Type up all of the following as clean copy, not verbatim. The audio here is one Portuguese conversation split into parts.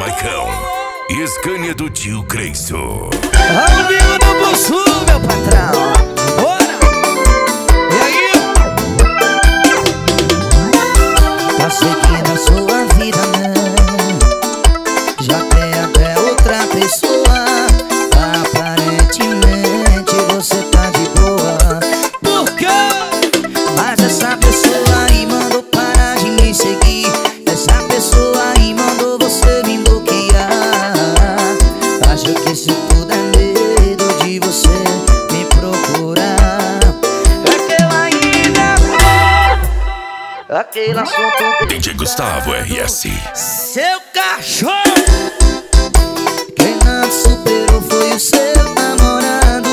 Marcão e Scania do tio Creiço. Ao vivo do Bussu, meu patrão. Bora! E aí? Tá seguindo a sua vida, né? Já tem até outra pessoa. Aparentemente você tá de boa. Por quê? Mas essa pessoa aí mandou parar de me seguir. Essa pessoa aí mandou você me bloquear. Acho que isso tudo é medo de você me procurar. É que eu ainda sou aquele assunto DJ Gustavo RS. Seu cachorro! quem não te superou foi o seu namorado.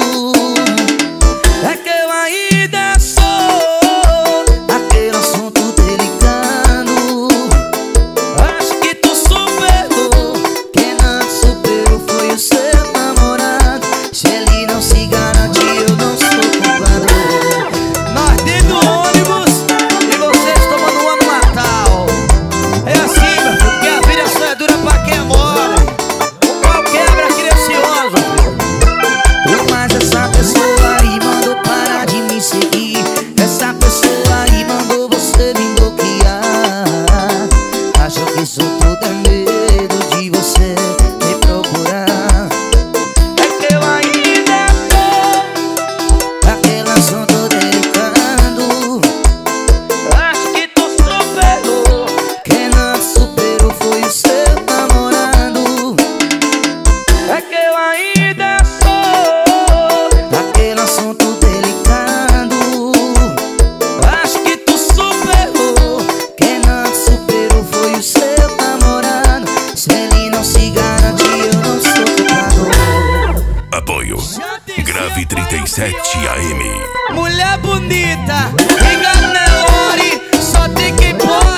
É que eu ainda sou Aquele assunto delicado. Acho que tu superou. Quem não te superou foi o seu namorado. Se ele não se garante, eu não sou culpado. Nós dentro do ônibus e vocês tomando uma no Natal. É assim, meu filho, porque a vida só é dura pra quem mora. O pau quebra aqui nesse ônibus, filho. Mas essa pessoa aí mandou parar de me seguir. Essa pessoa aí mandou você me bloquear. Acho que isso tudo é medo de você me procurar. É que eu ainda sou. Aquele assunto delicado. Acho que tu superou. Quem não te superou foi o seu namorado. É que eu ainda sou. Aquele assunto delicado. Acho que tu superou. Quem não te superou foi o seu namorado. Se ele não se garante, eu não sou culpado. Apoio Grave 37 AM. Mulher bonita, liga Nelore, só tem quem pode.